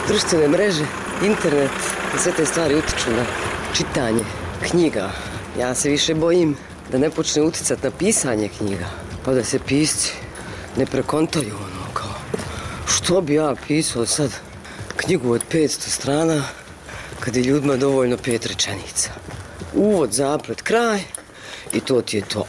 društvene mreže, internet i sve te stvari utiču na čitanje knjiga. Ja se više bojim da ne počne uticati na pisanje knjiga, pa da se pisci ne prekontaju kao što bi ja pisao sad knjigu od 500 strana kad je ljudima dovoljno 5 rečenica. Uvod, zaplet, kraj i to ti je to.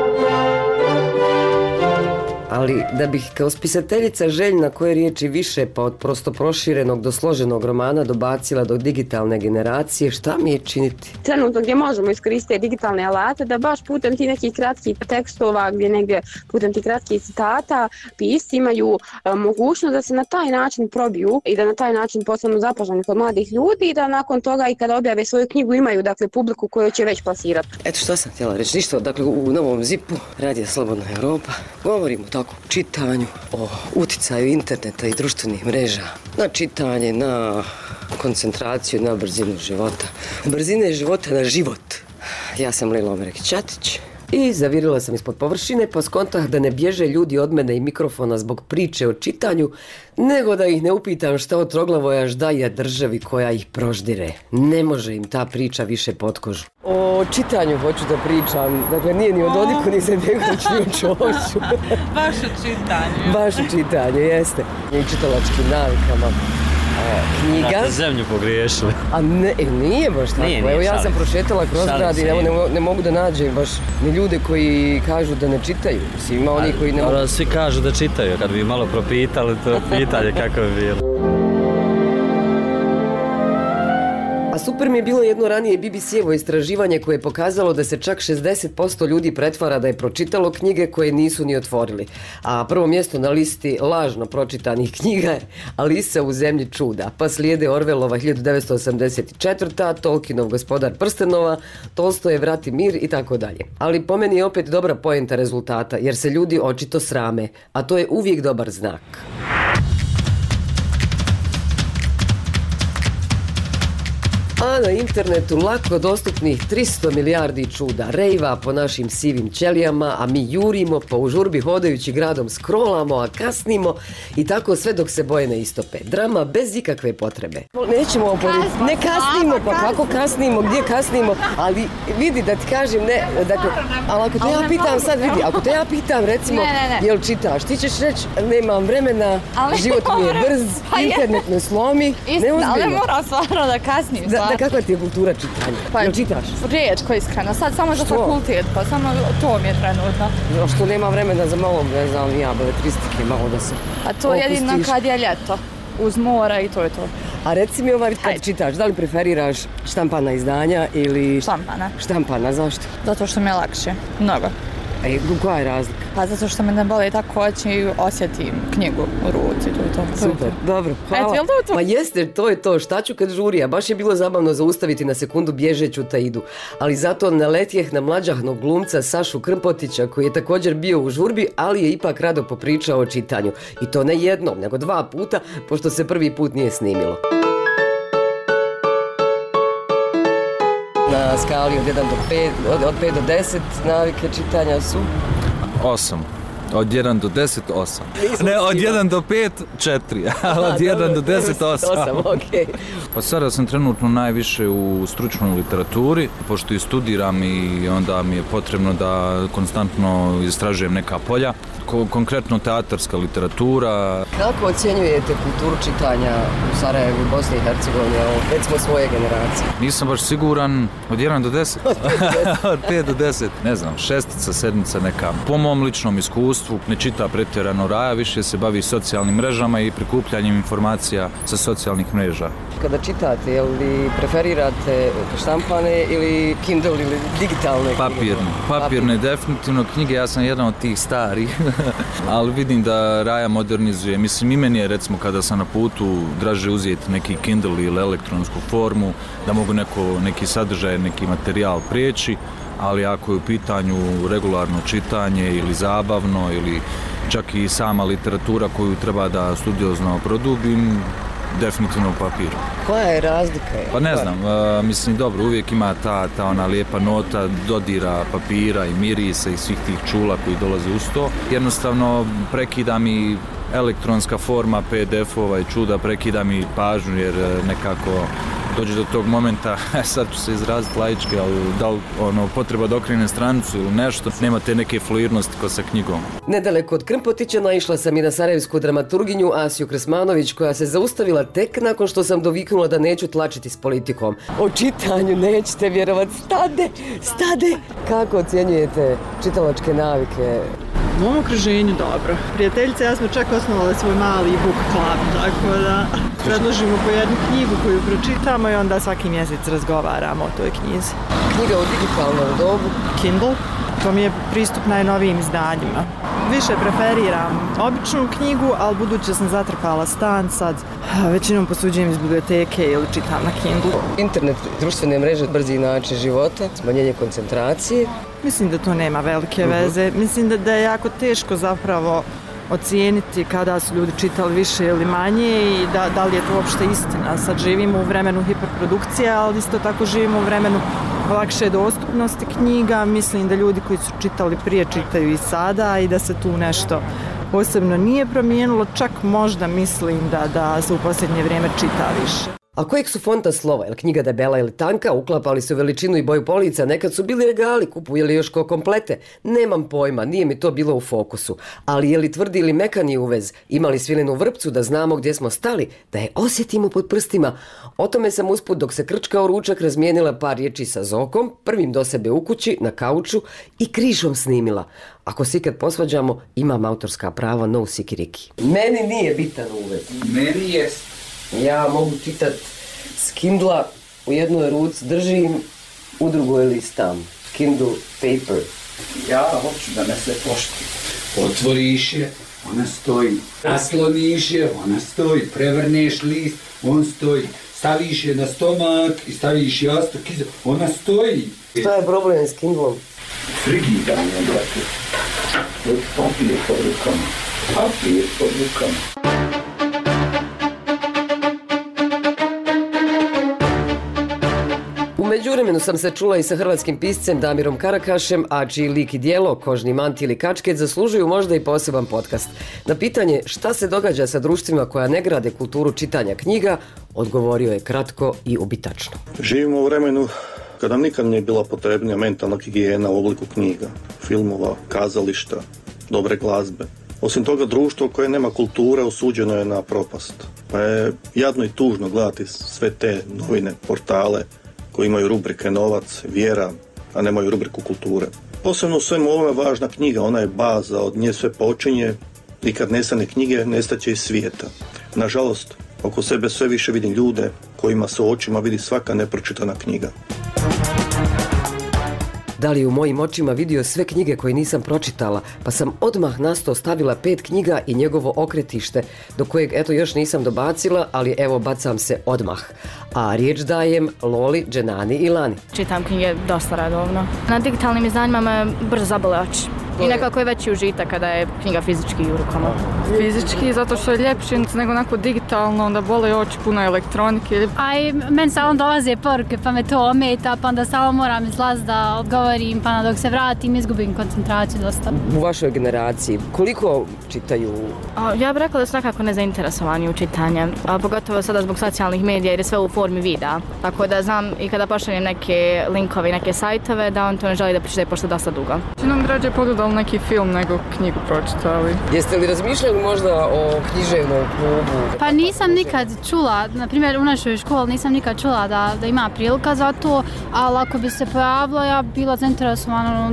Ali da bih kao spisateljica željna koje riječi više pa od prosto proširenog do složenog romana dobacila do digitalne generacije, šta mi je činiti? Trenutno gdje možemo iskoristiti digitalne alate da baš putem ti nekih kratkih tekstova, gdje negdje putem ti kratkih citata pisci imaju mogućnost da se na taj način probiju i da na taj način postanu zapaženi kod mladih ljudi i da nakon toga i kada objave svoju knjigu imaju dakle publiku koju će već plasirati. Eto što sam htjela reći, ništa, dakle u Novom ZIP-u Radija Slobodna Europa govorimo tako o čitanju, o uticaju interneta i društvenih mreža na čitanje, na koncentraciju, na brzinu života. Brzine života na život. Ja sam Lila Omerek-Ćatić. I zavirila sam ispod površine pa skontah da ne bježe ljudi od mene i mikrofona zbog priče o čitanju, nego da ih ne upitam šta od Troglavoja ždaje državi koja ih proždire. Ne može im ta priča više pod kožu. O čitanju hoću da pričam, dakle nije ni o Dodiku ni Izetbegoviću ni o Čoviću. Vaše čitanje. Vaše čitanje, jeste. I čitalačkim navikama. Knjiga. Na zemlju pogriješili. A ne, nije baš tako. Nije, Evo ja sam prošetala kroz grad i ne mogu da nađem baš ni ljude koji kažu da ne čitaju. Ima oni koji ne mogu. Svi kažu da čitaju, kad bi malo propitali to pitanje kako bi bilo. A super mi je bilo jedno ranije BBC-evo istraživanje koje je pokazalo da se čak 60% ljudi pretvara da je pročitalo knjige koje nisu ni otvorili. A prvo mjesto na listi lažno pročitanih knjiga je Alisa u zemlji čuda, pa slijede Orwellova 1984, Tolkienov Gospodar prstenova, Tolstojev Rat i mir i tako dalje. Ali po meni je opet dobra poenta rezultata, jer se ljudi očito srame, a to je uvijek dobar znak. A na internetu lako dostupnih 300 milijardi čuda, rejva po našim sivim ćelijama, a mi jurimo po u žurbi hodajući gradom scrollamo, a kasnimo i tako sve dok se boje ne istope. Drama bez ikakve potrebe. Nećemo oporiti, ne kasnimo, pa kako kasnimo, gdje kasnimo, ali vidi da ti kažem, ne, dakle, ali ako te ja pitam sad, vidi, ako te ja pitam recimo, jel čitaš, ti ćeš reći, nemam vremena, život mi je brz, internet me slomi, neozbiljno. Ali moram stvarno da kasnim. Da, kakva ti je kultura čitanja? Pa, jel čitaš? Rijetko iskreno, sad samo za fakultet, pa samo to mi je trenutno. Što nema vremena za malo, ne znam, ja beletristike, malo da se A to je jedino kad je ljeto, uz mora i to je to. A reci mi kad čitaš, da li preferiraš štampana izdanja ili... Štampana, zašto? Zato što mi je lakše, mnogo. Koja je razlika? Pa zato što me ne boli tako oči i osjetim knjigu u ruci, to je to. Super, dobro, hvala. Ma jeste, to je to, šta ću kad žuri, a baš je bilo zabavno zaustaviti na sekundu bježeću Taidu. Ali zato naletjeh na mlađahnog glumca Sašu Krmpotića, koji je također bio u žurbi, ali je ipak rado popričao o čitanju. I to ne jednom, nego 2 puta, pošto se prvi put nije snimilo. Na skali od 1 do 5, od 5 do 10 navike čitanja su? 8. Od 1 do 10, 8. Ne, od 1 do 5, 4. Ali od 1 do 10, 8. 8, okej. Pa sada sam trenutno najviše u stručnoj literaturi, pošto i studiram i onda mi je potrebno da konstantno istražujem neka polja. Konkretno teatarska literatura. Kako ocjenjujete kulturu čitanja u Sarajevu i Bosni i Hercegovini, recimo svoje generacije? Nisam baš siguran, od 1 do 10. Od 5 do 10, ne znam, 6, 7 neka. Po mom ličnom iskustvu ne čita pretjerano Raja, više se bavi socijalnim mrežama i prikupljanjem informacija sa socijalnih mreža. Kada čitate, jel li preferirate štampane ili Kindle ili digitalne knjige? Papirne, definitivno knjige, ja sam jedan od tih starih. Ali vidim da Raja modernizuje. Mislim, i meni je recimo kada sam na putu draže uzeti neki Kindle ili elektronsku formu, da mogu neki sadržaj, neki materijal prijeći, ali ako je u pitanju regularno čitanje ili zabavno ili čak i sama literatura koju treba da studiozno produbim, definitivno papir. Koja je razlika? Pa ne znam, mislim dobro, uvijek ima ta ona lijepa nota dodira papira i mirisa i svih tih čula koji dolaze uz to. Jednostavno prekida mi elektronska forma PDF-ova i čuda prekida mi pažnju jer nekako dođe do tog momenta, sad ću se izraziti laički, ali da li potreba da okrenem stranicu ili nešto, nema te neke fluidnosti ko sa knjigom. Nedaleko od Krmpotića naišla sam i na sarajevsku dramaturginju Asiju Krsmanović, koja se zaustavila tek nakon što sam doviknula da neću tlačiti s politikom. O čitanju nećete vjerovati, stade! Kako ocjenjujete čitalačke navike? U mom okruženju dobro. Prijateljice, ja smo čak osnovali svoj mali book club, tako da predložimo po jednu knjigu koju pročitamo i onda svaki mjesec razgovaramo o toj knjizi. Knjiga u digitalnom dobu? Kindle, to mi je pristup najnovijim izdanjima. Više preferiram običnu knjigu, ali budući sam zatrpala stan sad, većinom posuđujem iz biblioteke ili čitam na Kindle. Internet, društvene mreže, brzi način života, smanjenje koncentracije. Mislim da to nema velike veze. Mislim da je jako teško zapravo ocijeniti kada su ljudi čitali više ili manje i da li je to uopšte istina. Sad živimo u vremenu hiperprodukcije, ali isto tako živimo u vremenu lakše dostupnosti knjiga. Mislim da ljudi koji su čitali prije čitaju i sada i da se tu nešto posebno nije promijenilo. Čak možda mislim da se u posljednje vrijeme čita više. A kojeg su fonta slova, je li knjiga debela ili tanka, uklapali su veličinu i boju polica, nekad su bili regali, kupuje li još ko komplete? Nemam pojma, nije mi to bilo u fokusu. Ali je li tvrdi ili mekani uvez, imali svilenu vrpcu da znamo gdje smo stali, da je osjetimo pod prstima? O tome sam usput dok se krčkao ručak razmijenila par riječi sa Zokom, prvim do sebe u kući, na kauču i križom snimila. Ako se ikad posvađamo, imam autorska prava, no sikiriki. Meni nije bitan uvez. Meni jest. Ja mogu čitat s Kindla, u jednoj ruci držim, u drugoj listam. Kindle paper. Ja hoću da me se pošti. Otvoriš je, ona stoji. Nasloniš je, ona stoji. Prevrneš list, on stoji. Staviš je na stomak i staviš jastuk iza, ona stoji. Šta je problem s Kindlom? Frigidanje, brate. Papir pod rukama. Papir pod rukama. U međuvremenu sam se čula i sa hrvatskim piscem Damirom Karakašem, a čiji lik i djelo, Kožni manti ili Kačket, zaslužuju možda i poseban podcast. Na pitanje šta se događa sa društvima koja ne grade kulturu čitanja knjiga, odgovorio je kratko i ubitačno. Živimo u vremenu kada nam nikad nije bila potrebnija mentalna higijena u obliku knjiga, filmova, kazališta, dobre glazbe. Osim toga, društvo koje nema kulture osuđeno je na propast. Pa je jadno i tužno gledati sve te novine, portale koji imaju rubrike novac, vjera, a nemaju rubriku kulture. Posebno u svemu ovome važna knjiga, ona je baza, od nje sve počinje i kad nestane knjige, nestaće i svijeta. Nažalost, oko sebe sve više vidim ljude kojima se u očima vidi svaka nepročitana knjiga. Da li je u mojim očima vidio sve knjige koje nisam pročitala, pa sam odmah na sto stavila 5 knjiga i njegovo okretište, do kojeg eto još nisam dobacila, ali evo bacam se odmah. A riječ dajem Loli, Dženani i Lani. Čitam knjige dosta redovno. Na digitalnim izdanjima me brzo zabole oči. I nekako je veći užitak kada je knjiga fizički u rukama. Fizički, zato što je ljepši nego onako digitalno, onda bole oči, puno elektronike. A i meni stalno dolaze poruke pa me to ometa, pa onda stalno moram izlaziti da odgovorim, pa dok se vratim izgubim koncentraciju dosta. U vašoj generaciji koliko čitaju? Ja bih rekla da su nekako nezainteresovani u čitanje, a pogotovo sada zbog socijalnih medija jer je sve u formi videa. Tako da znam i kada pošaljem neke linkove i neke sajtove da on to ne želi da pročitaje pošto dosta dugo. Nam građe pogledali neki film nego knjigu pročitali. Jeste li razmišljali možda o književnom klubu? Pa nisam nikad čula, na primjer u našoj školi nisam nikad čula da ima prilika za to, ali ako bi se pojavila ja bila zainteresovana.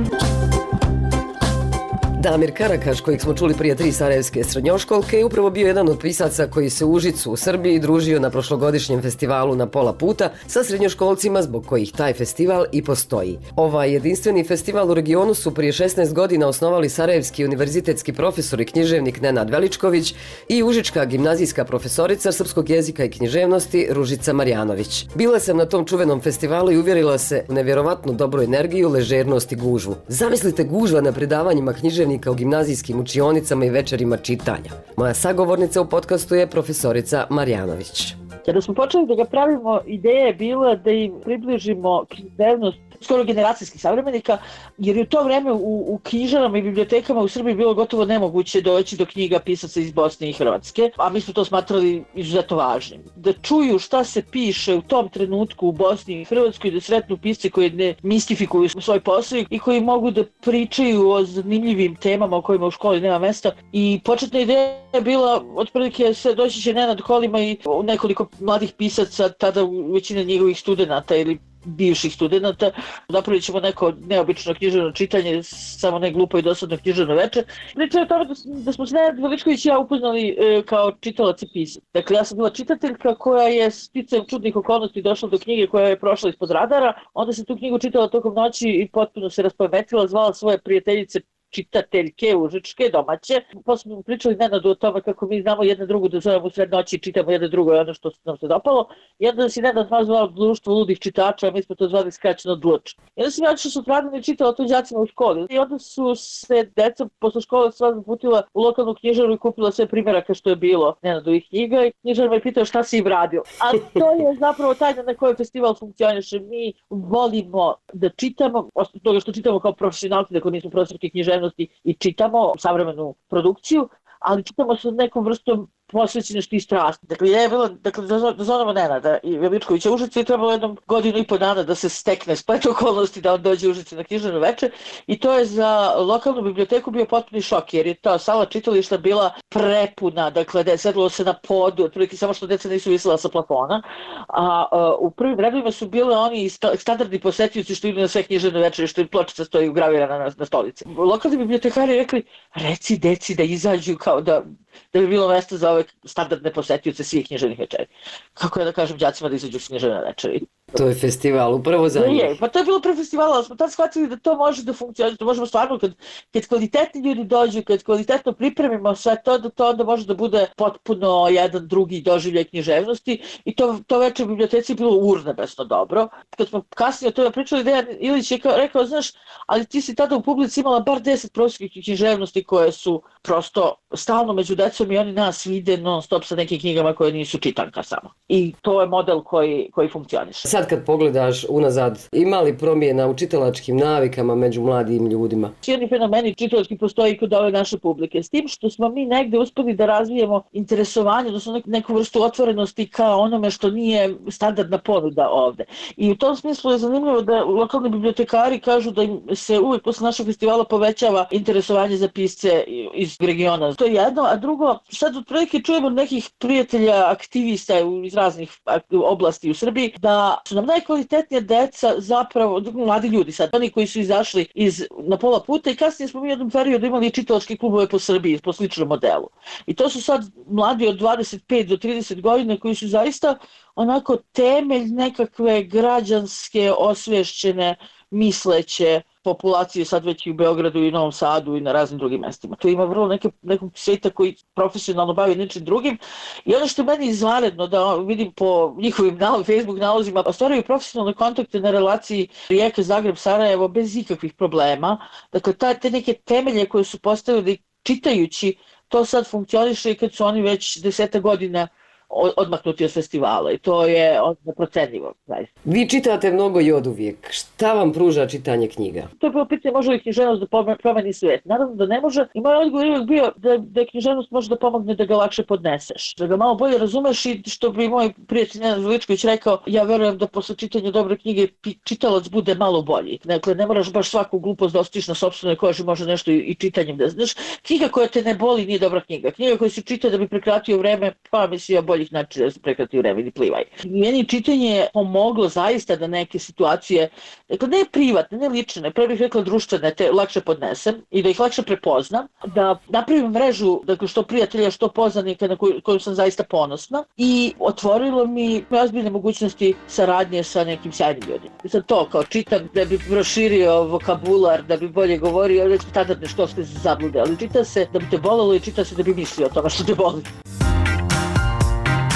Damir Karakaš, kojeg smo čuli prije 3 sarajevske srednjoškolke, je upravo bio jedan od pisaca koji se u Užicu u Srbiji družio na prošlogodišnjem festivalu Na pola puta sa srednjoškolcima zbog kojih taj festival i postoji. Ovaj jedinstveni festival u regionu su prije 16 godina osnovali sarajevski univerzitetski profesor i književnik Nenad Veličković i užička gimnazijska profesorica srpskog jezika i književnosti Ružica Marjanović. Bila sam na tom čuvenom festivalu i uvjerila se u nevjerovatnu dobru energiju, ležernost i gužvu. Zamislite gužva na predavanjima književnika u gimnazijskim učionicama i večerima čitanja. Moja sagovornica u podcastu je profesorica Marjanović. Kada smo počeli da ga pravimo, ideja je bila da im približimo književnost skoro generacijskih savremenika, jer je u to vreme u knjižarama i bibliotekama u Srbiji bilo gotovo nemoguće doći do knjiga pisaca iz Bosne i Hrvatske, a mi smo to smatrali izuzetno važnim. Da čuju šta se piše u tom trenutku u Bosni i Hrvatskoj, da sretnu pisce koji ne mistifikuju svoj posao i koji mogu da pričaju o zanimljivim temama o kojima u školi nema mesta. I početna ideja je bila, otprilike doći će Nenad Kolima i nekoliko mladih pisaca, tada većina njegovih studenata ili bivših studenata, napravit ćemo neko neobično književno čitanje, samo ne glupo i dosadno književno veče. Priča je o tome da smo se Nenad Veličković i ja upoznali kao čitalac i pisac. Dakle, ja sam bila čitateljka koja je sticajem čudnih okolnosti došla do knjige koja je prošla ispod radara, onda sam tu knjigu čitala tokom noći i potpuno se raspametila, zvala svoje prijateljice čitateljke užičke, domaće. Posle smo pričali Nenadu o tome kako mi znamo jedna drugu da zovemo u sred noći i čitamo jedno drugo i ono što nam se dopalo. I onda si Nenad zvao Društvo ludih čitača, a mi smo to zvali skraćeno DLUČ. I onda sam ja otišla sutradan i čitala to đacima u školi. I onda su se deca posle škole sva zaputila u lokalnu knjižaru i kupila sve primjeraka što je bilo Nenadovih knjiga i knjižar me pitao šta si im radio. A to je zapravo tajna na kojoj festival funkcioniše. Mi volimo da čitamo, osim toga što čitamo kao profesionalci, dakle mi smo profesorki književnosti i čitamo savremenu produkciju, ali čitamo sa nekom vrstom posvećenosti i strasti. Dakle, je bilo, da zovemo Nenada i Veličkovića Užice i trebalo jednom godinu i po dana da se stekne splet okolnosti da on dođe u Užice na književno veče i to je za lokalnu biblioteku bio potpuni šok jer je ta sala čitališta bila prepuna, dakle da je sedlo se na podu, otprilike samo što deca nisu visela sa plafona, a u prvim redovima su bile oni standardni posetioci što idu na sve književne večere, što im pločica stoji ugravirana na stolici. Lokalni bibliotekari rekli, reci deci da izađu kao da bi bilo mjesto za ove standardne posetioce svih književnih večeri. Kako ja da kažem đacima da izađu s književne večeri? To je festival upravo za njih. Pa to je bilo pre festivala, ali smo tad shvatili da to može da funkcioniše, da možemo stvarno, kad kvalitetni ljudi dođu, kad kvalitetno pripremimo sve to, da to onda može da bude potpuno jedan drugi doživljaj književnosti i to večer u biblioteci je bilo urnebesno dobro. Kad smo kasnije o tome pričali, Dejan Ilić je rekao, znaš, ali ti si tada u publici imala bar 10 profesorskih književnosti koje su prosto stalno među decom i oni nas vide non stop sa nekim knjigama koje nisu čitanka samo. I to je model koji funkcioniše. Sad kad pogledaš unazad, ima li promjena u čitalačkim navikama među mladim ljudima? Jedni fenomeni čitalački postoji kod ove naše publike. S tim što smo mi negde uspeli da razvijemo interesovanje, odnosno neku vrstu otvorenosti ka onome što nije standardna ponuda ovde. I u tom smislu je zanimljivo da lokalni bibliotekari kažu da im se uvijek posle našeg festivala povećava interesovanje za pisce iz regiona. To je jedno, a drugo, sad otprilike čujemo nekih prijatelja, aktivista iz raznih oblasti u Srbiji, da su nam najkvalitetnija deca zapravo, mladi ljudi sad, oni koji su izašli na pola puta i kasnije smo u jednom periodu imali čitalačke klubove po Srbiji po sličnom modelu. I to su sad mladi od 25 do 30 godina koji su zaista onako temelj nekakve građanske, osvješćene, misleće populacije sad već i u Beogradu i Novom Sadu i na raznim drugim mestima. Tu ima vrlo nekog svijeta koji profesionalno bavi nečim drugim i ono što je meni izvanredno da vidim po njihovim Facebook nalozima, ostvaraju profesionalne kontakte na relaciji Rijeka, Zagreb, Sarajevo bez ikakvih problema. Dakle, te neke temelje koje su postavili čitajući, to sad funkcioniše i kad su oni već 10 godina odmaknuti od festivala i to je neprocenljivo. Vi čitate mnogo i oduvijek. Šta vam pruža čitanje knjiga? To je prvo pitanje, može li književnost da promeni svijet? Naravno da ne može i moj odgovor je uvijek bio da književnost može da pomogne da ga lakše podneseš, da ga malo bolje razumeš i što bi moj prijatelj Nenad Veličković rekao, ja verujem da posle čitanja dobre knjige čitalac bude malo bolji. Dakle, ne moraš baš svaku glupost da ostiš na sopstvenoj koži, može nešto i čitanjem da znaš. Knjiga koja te ne boli nije dobra knjiga. Knjiga koja se čita da bi prekratio vreme, pa mislim boljih načina da se prekrati vreme ili plivaj. Meni čitanje je pomoglo zaista da neke situacije, dakle ne privatne, ne lične, pre bih rekla društvene, te lakše podnesem i da ih lakše prepoznam, da napravim mrežu, dakle što prijatelja, što poznanika na koju sam zaista ponosna i otvorilo mi ozbiljne mogućnosti saradnje sa nekim sjajnim ljudima. I sad to kao čitam da bi proširio vokabular, da bi bolje govorio, već standardne školske zablude, ali čita se da bi te bolelo i čita se da bi mislio o tome što te boli.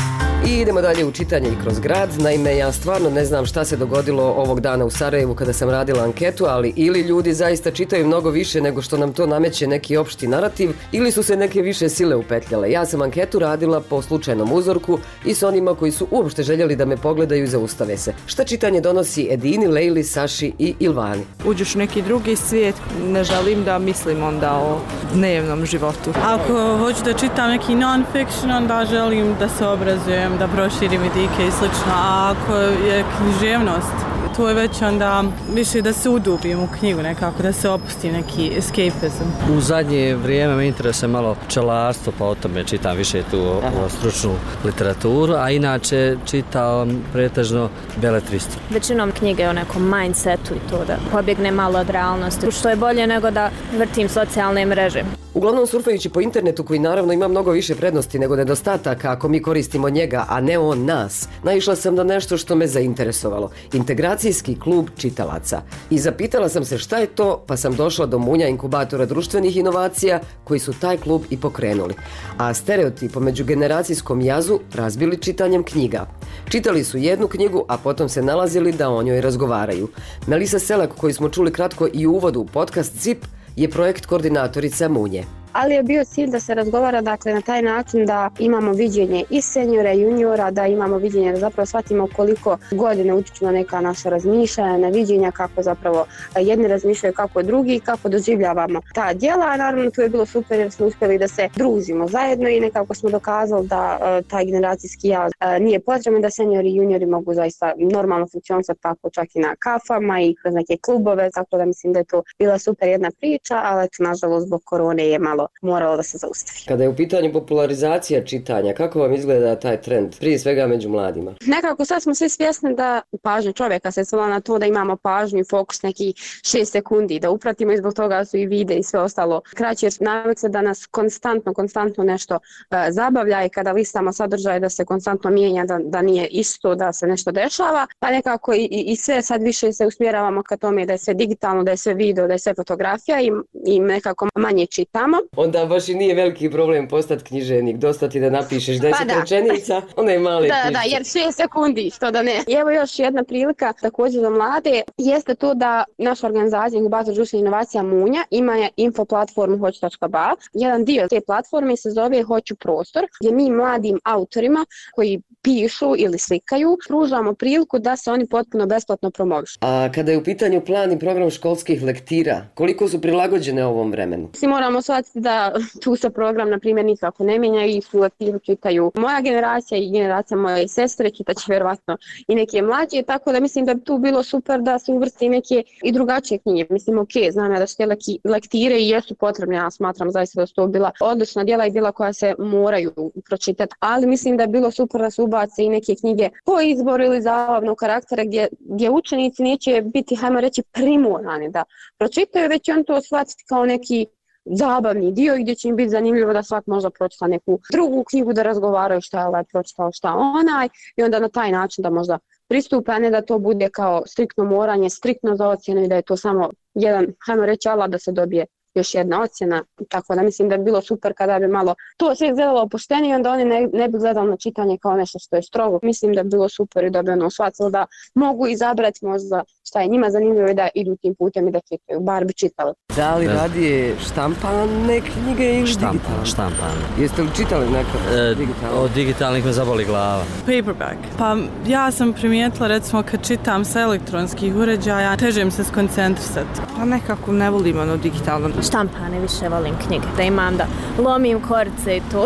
I idemo dalje u čitanje i kroz grad. Naime, ja stvarno ne znam šta se dogodilo ovog dana u Sarajevu kada sam radila anketu, ali ili ljudi zaista čitaju mnogo više nego što nam to nameće neki opšti narativ, ili su se neke više sile upetljale. Ja sam anketu radila po slučajnom uzorku i s onima koji su uopšte željeli da me pogledaju i zaustave se. Šta čitanje donosi Edini, Lejli, Saši i Ilvani? Uđeš u neki drugi svijet, ne želim da mislim onda o dnevnom životu. Ako hoću da čitam neki non-fiction, onda želim da se obrazujem, da proširim vidike i slično, a ako je književnost, to je već onda više da se udubim u knjigu nekako, da se opusti neki escapism. U zadnje vrijeme me interesuje malo pčelarstvo, pa o tome čitam više tu stručnu literaturu, a inače čitam pretežno beletristu. Većinom knjige o nekom mindsetu i to da pobjegne malo od realnosti, što je bolje nego da vrtim socijalne mreže. Uglavnom surfajući po internetu, koji naravno ima mnogo više prednosti nego nedostataka ako mi koristimo njega, a ne on nas, naišla sam na nešto što me zainteresovalo. Integracijski klub čitalaca. I zapitala sam se šta je to, pa sam došla do munja inkubatora društvenih inovacija koji su taj klub i pokrenuli. A stereotip o međugeneracijskom jazu razbili čitanjem knjiga. Čitali su jednu knjigu, a potom se nalazili da o njoj razgovaraju. Melisa Selak, koju smo čuli kratko i u uvodu u podcast ZIP, je projekt koordinatorica Munje. Ali je bio cilj da se razgovara, dakle, na taj način da imamo viđenje i seniora i juniora, da imamo viđenje, da zapravo shvatimo koliko godine utiču na neka naša razmišljanja, na viđenja, kako zapravo jedni razmišljaju kako drugi, kako doživljavamo ta djela, a naravno tu je bilo super jer smo uspjeli da se družimo zajedno i nekako smo dokazali da taj generacijski jaz nije potreban, da seniori i juniori mogu zaista normalno funkcionisati tako čak i na kafama i kroz neke klubove, tako da mislim da je to bila super jedna priča, ali nažalost zbog korone je malo moralo da se zaustavi. Kada je u pitanju popularizacija čitanja, kako vam izgleda taj trend, prije svega među mladima? Nekako sad smo svi svjesni da pažnja čovjeka se svela na to da imamo pažnju i fokus neki 6 sekundi, da upratimo i zbog toga su i vide i sve ostalo kraće, jer navikli da nas konstantno nešto zabavlja i kada listamo sadržaj da se konstantno mijenja, da nije isto, da se nešto dešava, pa nekako i sve sad više se usmjeravamo ka tome da je sve digitalno, da je sve video, da je sve fotografija i nekako manje čitamo. Onda baš i nije veliki problem postati književnik, dosta ti da napišeš 10 rečenica, onda je male knjižice. Da, jer 6 sekundi, što da ne. I evo još jedna prilika također za mlade, jeste to da naša organizacija Inkubator društvenih inovacija Munja ima info platformu hoću.ba. Jedan dio te platforme se zove Hoću prostor, gdje mi mladim autorima koji pišu ili slikaju pružamo priliku da se oni potpuno besplatno promovišu. A kada je u pitanju plan i program školskih lektira, koliko su prilagođene ovom vremenu? Svi moramo shvatiti da tu se program, na primjer, nikako ne mijenja i su lektiru čitaju moja generacija i generacija moje sestre, čitaće vjerovatno i neke mlađe, tako da mislim da bi tu bilo super da se uvrsti neke i drugačije knjige. Mislim, ok, znam ja da su te lektire i jesu potrebne, ja smatram zaista da su to bila odlična djela i djela koja se moraju pročitati, ali mislim da je bilo super da se ubace i neke knjige po izboru ili zabavnog karaktera gdje učenici neće biti, hajmo reći, primorani da pročitaju, već on to shvatiti kao neki zabavni dio gdje će im biti zanimljivo da svak možda pročita neku drugu knjigu, da razgovaraju šta je ovaj pročitao, šta onaj, i onda na taj način da možda pristupe, a ne da to bude kao striktno moranje, striktno za ocjenu i da je to samo jedan, hajmo reći, alat da se dobije još jedna ocjena, tako da mislim da bi bilo super kada bi malo to sve izgledalo opuštenije, onda oni ne bi gledali na čitanje kao nešto što je strogo. Mislim da bi bilo super i da bi ono shvatilo da mogu izabrati možda šta je njima zanimljivo i da idu tim putem i da čitaju, bar bi čitali. Da li radije štampane knjige ili digitalne? Štampane. Jeste li čitali nekad digitalne? Od digitalnih me zaboli glava. Paperback. Pa ja sam primijetila, recimo, kad čitam sa elektronskih uređaja, teže mi se skoncentrisati. Pa nekako ne volim ono digitalno. Štampane više volim knjige, da imam da lomim korce i to.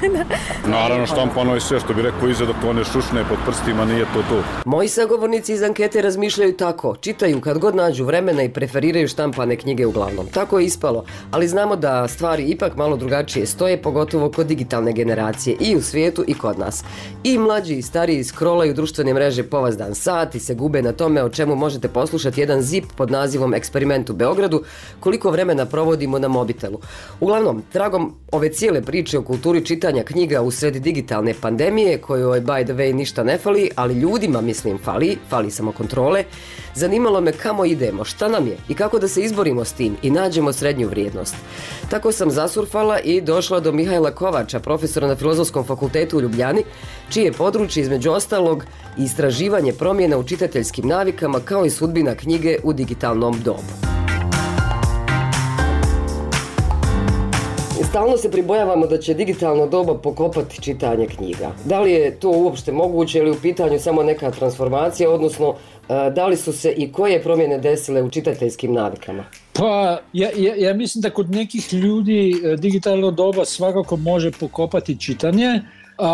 Naravno, štampano je sve, što bi rekao iza dok to ne šušne pod prstima, nije to. Moji sagovornici iz ankete razmišljaju tako, čitaju kad god nađu vremena i preferiraju štampane knjige uglavnom. Tako je ispalo, ali znamo da stvari ipak malo drugačije stoje, pogotovo kod digitalne generacije i u svijetu i kod nas. I mlađi i stariji scrollaju društvene mreže povazdan sat i se gube na tome o čemu možete poslušati jedan zip pod nazivom Eksperiment u Beogradu, koliko vremena provodimo na mobitelu. Uglavnom, tragom ove cijele priče o kulturi čitanja knjiga u sred digitalne pandemije, kojoj by the way ništa ne fali, ali ljudima mislim fali samokontrole, zanimalo me kamo idemo, šta nam je i kako da se izborimo s tim i nađemo srednju vrijednost. Tako sam zasurfala i došla do Mihajla Kovača, profesora na Filozofskom fakultetu u Ljubljani, čije je područje između ostalog istraživanje promjena u čitateljskim navikama kao i sudbina knjige u digitalnom dobu. Stalno se pribojavamo da će digitalno doba pokopati čitanje knjiga. Da li je to uopšte moguće ili u pitanju samo neka transformacija, odnosno da li su se i koje promjene desile u čitateljskim navikama? Pa, ja mislim da kod nekih ljudi digitalno doba svakako može pokopati čitanje,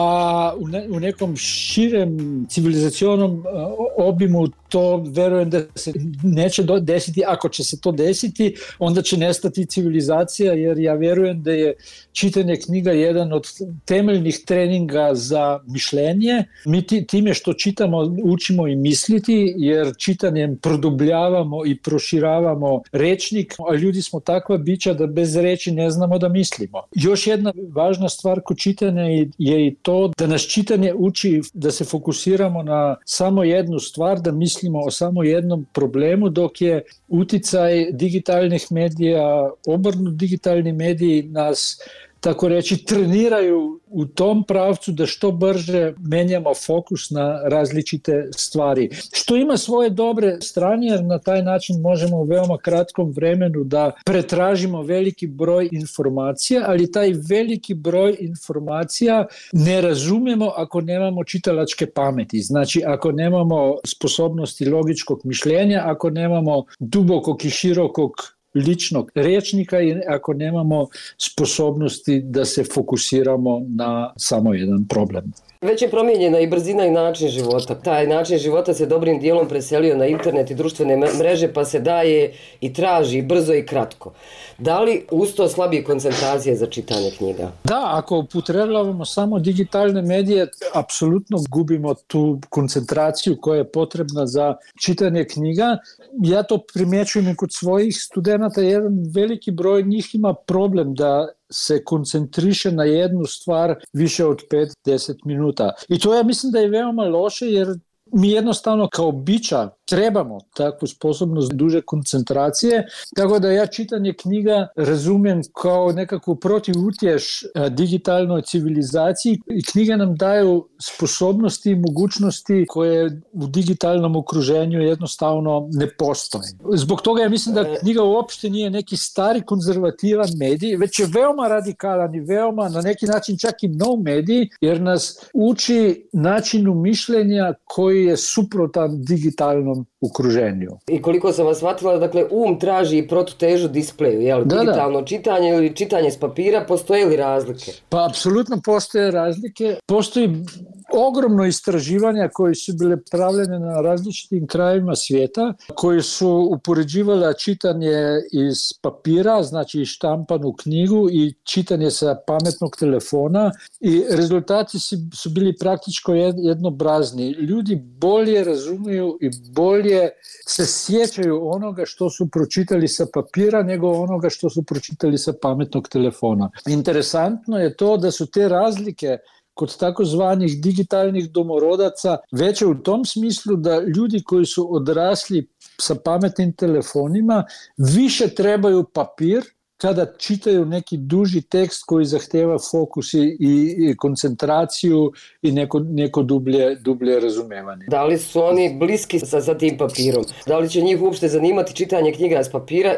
a u nekom širem civilizacionom obimu to verujem da se neće desiti. Ako će se to desiti, onda će nestati civilizacija, jer ja verujem da je čitanje knjiga jedan od temeljnih treninga za mišljenje. Mi time što čitamo učimo i misliti, jer čitanjem produbljavamo i proširavamo rečnik, a ljudi smo takva bića da bez reči ne znamo da mislimo. Još jedna važna stvar kod čitanja je i to da nas čitanje uči da se fokusiramo na samo jednu stvar, da mislimo o samo jednom problemu, dok je uticaj digitalnih medija, obrnut digitalni mediji nas, tako reći, treniraju u tom pravcu da što brže menjamo fokus na različite stvari. Što ima svoje dobre strane, jer na taj način možemo u veoma kratkom vremenu da pretražimo veliki broj informacija, ali taj veliki broj informacija ne razumijemo ako nemamo čitalačke pameti. Znači, ako nemamo sposobnosti logičkog mišljenja, ako nemamo dubokog i širokog ličnog rečnika i ako nemamo sposobnosti da se fokusiramo na samo jedan problem. Već je promijenjena i brzina i način života. Taj način života se dobrim dijelom preselio na internet i društvene mreže, pa se daje i traži brzo i kratko. Da li uz to slabije koncentracije za čitanje knjiga? Da, ako upotrebljavamo samo digitalne medije, apsolutno gubimo tu koncentraciju koja je potrebna za čitanje knjiga. Ja to primjećujem i kod svojih studenata. Jedan veliki broj njih ima problem da se koncentriše na jednu stvar više od 5-10 minuta. I to ja mislim da je veoma loše, jer mi jednostavno kao bića trebamo takvu sposobnost duže koncentracije, tako da ja čitanje knjiga razumijem kao nekakvu protivutješ digitalnoj civilizaciji i knjige nam daju sposobnosti i mogućnosti koje u digitalnom okruženju jednostavno ne postoje. Zbog toga ja mislim da knjiga uopšte nije neki stari konzervativan medij, već je veoma radikalan i veoma na neki način čak i nov medij, jer nas uči načinu mišljenja koji je suprotan digitalnom okruženju. I koliko sam vas shvatila, dakle, traži i protutežu displeju, jel? Digitalno čitanje ili čitanje s papira, postoje li razlike? Pa apsolutno postoje razlike. Postoji ogromno istraživanja koje su bile pravljene na različitim krajevima svijeta, koji su upoređivala čitanje iz papira, znači štampanu knjigu, i čitanje sa pametnog telefona, i rezultati su bili praktičko jednobrazni. Ljudi bolje razumiju i bolje se sjećaju onoga što su pročitali sa papira nego onoga što su pročitali sa pametnog telefona. Interesantno je to da su te razlike kod takozvanih digitalnih domorodaca veće u tom smislu da ljudi koji su odrasli sa pametnim telefonima više trebaju papir kada čitaju neki duži tekst koji zahteva fokus i koncentraciju i neko dublje razumevanje. Da li su oni bliski sa tim papirom? Da li će njih uopšte zanimati čitanje knjiga s papira?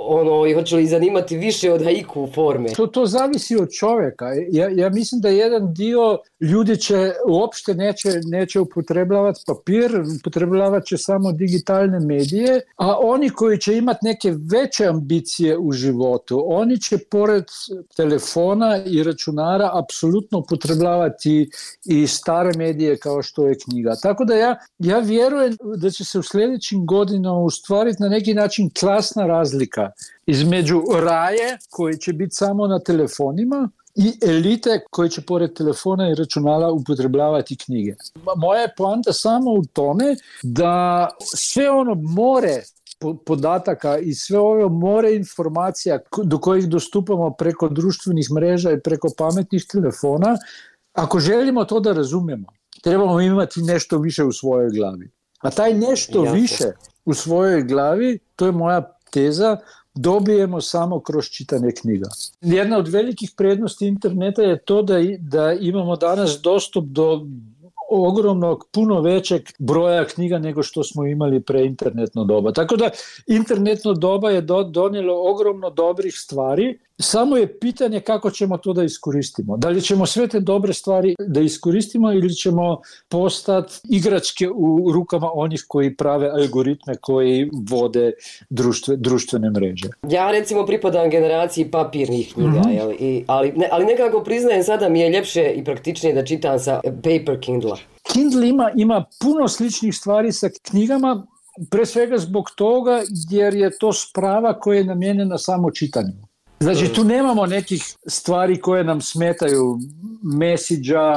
I hoće li zanimati više od haiku forme? To zavisi od čovjeka. Ja mislim da jedan dio ljudi će uopšte neće upotrebljavati papir, upotrebljavat će samo digitalne medije, a oni koji će imati neke veće ambicije u životu, oni će pored telefona i računara apsolutno upotrebljavati i stare medije kao što je knjiga. Tako da ja vjerujem da će se u sljedećim godinama ustvariti na neki način klasna razlika između raje koji će biti samo na telefonima i elite koji će pored telefona i računala upotrebljavati knjige. Moja je poanta samo u tome da sve ono more podataka i sve ove more informacija do kojih dostupamo preko društvenih mreža i preko pametnih telefona, ako želimo to da razumemo, trebamo imati nešto više u svojoj glavi. A taj nešto više u svojoj glavi, to je moja teza, dobijemo samo kroz čitanje knjiga. Jedna od velikih prednosti interneta je to da imamo danas dostup do ogromnog, puno većeg broja knjiga nego što smo imali pre internetno doba. Tako da internetno doba je donijelo ogromno dobrih stvari, samo je pitanje kako ćemo to da iskoristimo. Da li ćemo sve te dobre stvari da iskoristimo ili ćemo postati igračke u rukama onih koji prave algoritme koji vode društvene mreže. Ja recimo pripadam generaciji papirnih knjiga, ali nekako priznajem sada mi je ljepše i praktičnije da čitam sa paper Kindle. Kindle ima puno sličnih stvari sa knjigama, pre svega zbog toga jer je to sprava koja je namijenjena samo čitanju. Znači tu nemamo nekih stvari koje nam smetaju, mesidža,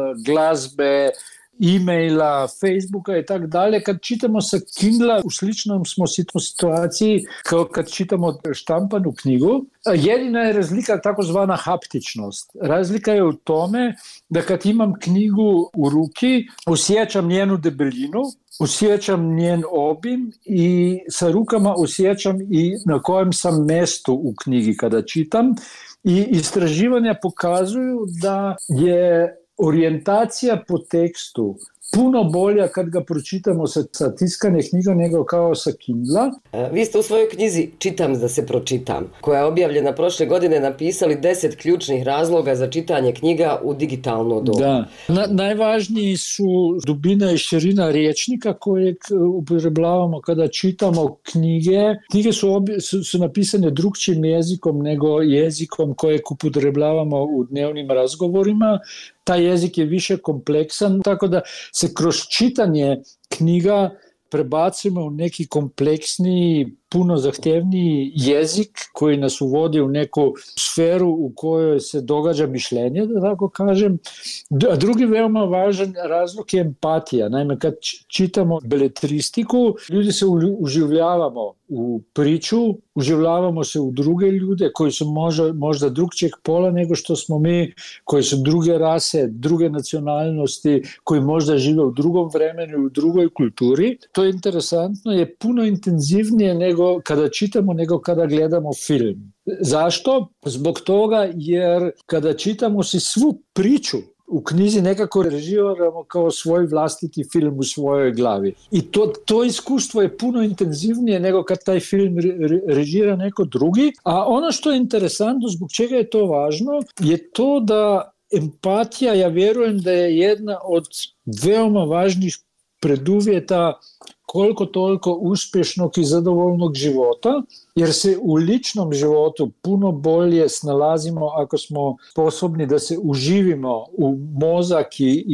glazbe, e-maila, Facebooka i tak dalje. Kad čitamo sa Kindla u sličnom smo situaciji kao kad čitamo štampanu knjigu. Jedina je razlika takozvana haptičnost. Razlika je u tome da kad imam knjigu u ruki, osjećam njenu debelinu, osjećam njen obim i sa rukama osjećam i na kojem sam mjestu u knjigi kada čitam. I istraživanja pokazuju da je orijentacija po tekstu puno bolja kad ga pročitamo sa tiskane knjiga nego kao sa Kindla. Vi ste u svojoj knjizi Čitam da se pročitam, koja je objavljena prošle godine, napisali 10 ključnih razloga za čitanje knjiga u digitalno dobu. Da. Najvažniji su dubina i širina rječnika kojeg upotrebljavamo kada čitamo knjige. Knjige su napisane drugčijim jezikom nego jezikom kojeg upotrebljavamo u dnevnim razgovorima. Taj jezik je više kompleksan, tako da se kroz čitanje knjiga prebacimo u neki kompleksniji, puno zahtjevniji jezik koji nas uvodi u neku sferu u kojoj se događa mišljenje, da tako kažem. A drugi veoma važan razlog je empatija. Naime, kad čitamo beletristiku, ljudi se uživljavamo u priču, uživljavamo se u druge ljude koji su možda drugčijeg pola nego što smo mi, koji su druge rase, druge nacionalnosti, koji možda žive u drugom vremenu, u drugoj kulturi. To je interesantno, je puno intenzivnije nego kada čitamo, nego kada gledamo film. Zašto? Zbog toga jer kada čitamo si svu priču u knjizi nekako režiramo kao svoj vlastiti film u svojoj glavi. I to iskustvo je puno intenzivnije nego kad taj film režira neko drugi. A ono što je interesantno, zbog čega je to važno, je to da empatija, ja vjerujem da je jedna od veoma važnih preduvjeta koliko toliko uspješnog i zadovoljnog života, jer se u ličnom životu puno bolje snalazimo ako smo sposobni da se uživimo u mozak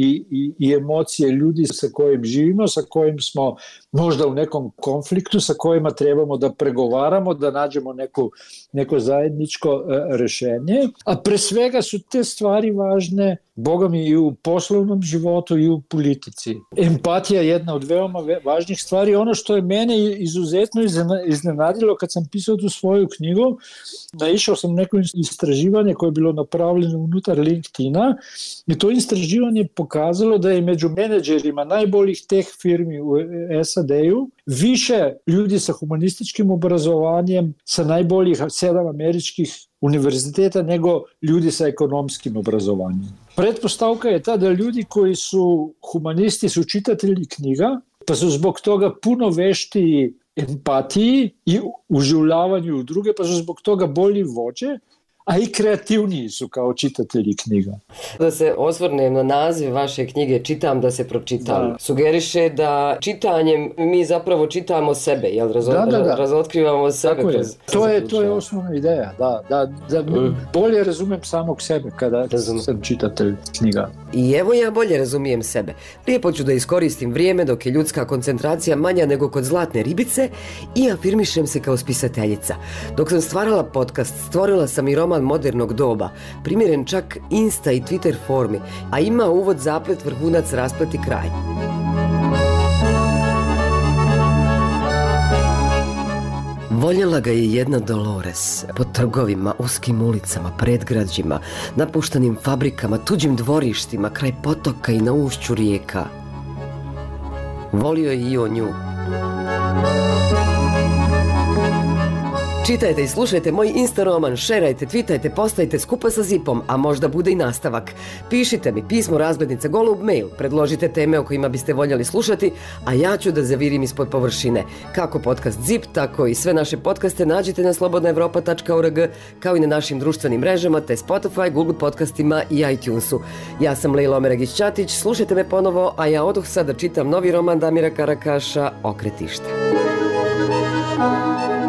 i emocije ljudi sa kojim živimo, sa kojim smo možda u nekom konfliktu, sa kojima trebamo da pregovaramo, da nađemo neko zajedničko rješenje. A pre svega su te stvari važne, Boga mi, i u poslovnom životu i u politici. Empatija je jedna od veoma važnih stvari. Ono što je mene izuzetno iznenadilo kad sam pisao tu svoju knjigu, naišao sam neko istraživanje koje je bilo napravljeno unutar LinkedIna i to istraživanje pokazalo da je među menadžerima najboljih teh firmi u SAD-u više ljudi sa humanističkim obrazovanjem sa najboljih 7 američkih univerziteta nego ljudi sa ekonomskim obrazovanjem. Pretpostavka je ta da ljudi koji su humanisti su čitatelji knjiga, pa su zbog toga puno veštiji empatiji i uživljavanju u druge, pa su zbog toga bolji vođe, a i kreativniji su kao čitatelji knjiga. Da se osvrnem na naziv vaše knjige Čitam da se pročitam. Da. Sugeriše da čitanjem mi zapravo čitamo sebe, jel? Razotkrivamo sebe. To je osnovna ideja, da bolje razumem samog sebe kada sam čitatelj knjiga. I evo ja bolje razumijem sebe. Lijepo ću da iskoristim vrijeme dok je ljudska koncentracija manja nego kod zlatne ribice i afirmišem se kao spisateljica. Dok sam stvarala podcast, stvorila sam i roman modernog doba, primjeren čak Insta i Twitter formi, a ima uvod, zaplet, vrhunac, rasplet i kraj. Voljela ga je jedna Dolores, po trgovima, uskim ulicama, predgrađima, napuštenim fabrikama, tuđim dvorištima, kraj potoka i na ušću rijeka. Volio je i on nju. Čitajte i slušajte moj Insta roman, šerajte, twitajte, postajte skupa sa Zipom, a možda bude i nastavak. Pišite mi pismo razglednica golub mail, predložite teme o kojima biste voljeli slušati, a ja ću da zavirim ispod površine. Kako podcast Zip, tako i sve naše podcaste nađite na slobodnaevropa.org, kao i na našim društvenim mrežama, te Spotify, Google podcastima i iTunesu. Ja sam Lejla Omeragić-Ćatić, slušajte me ponovo, a ja odoh sad da čitam novi roman Damira Karakaša, Okretište.